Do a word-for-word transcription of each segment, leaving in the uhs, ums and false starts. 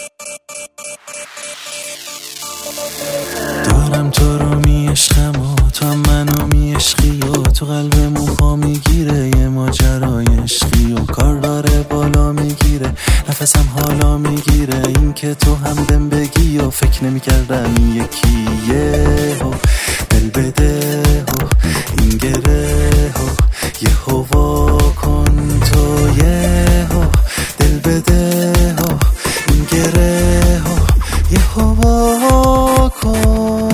دارم تو رو می عشقم و تو هم منو می عشقی و تو قلبمون پا میگیره یه ماجرای عشقی و کار داره بالا میگیره نفسم حالا میگیره این که تو هم دم بگی و فکر نمی کردم یکیه و دل بده و این گره و یه هوا کن تو یه و دل بده و این گره و یه هوا کن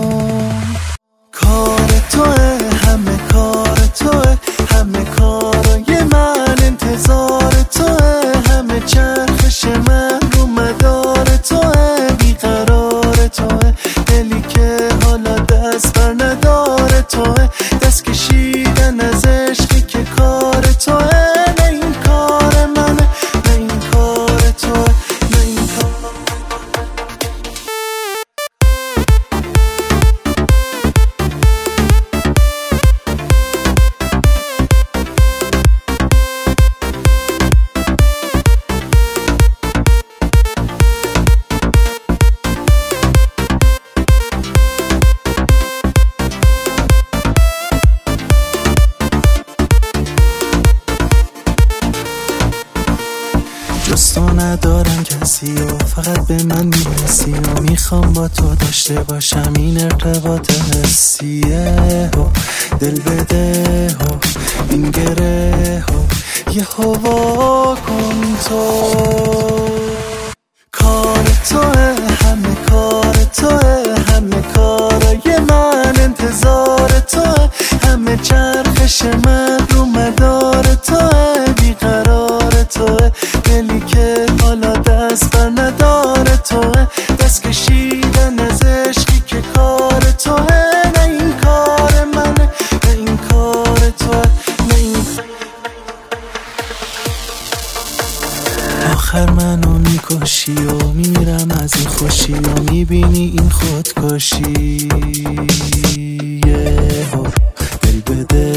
کار توه همه کار توه همه کارای من انتظار توه همه چرخش من رو مدار توه بیقرار توه دلی که حالا دست بر نداره توه دست کشیدن از عشقی که کار توه نه این کار منه نه این کار توه نه این کار جز تو ندارم کسی و فقط به من میرسی و میخوام با تو داشته باشم این ارتباط حسیه و دل بده و این گره و یه هوا کن تو کار توه همه کار توه همه کارای من انتظار توه همه چرخش من رو مدار توه بیقرار توه دلی که حالا دست بر نداره توه دست کشیدن از عشقی که کار توه نه این کار منه نه این کار توه نه این آخر منو میکشی و میمیرم از این خوشی و میبینی این خودکشی دل بده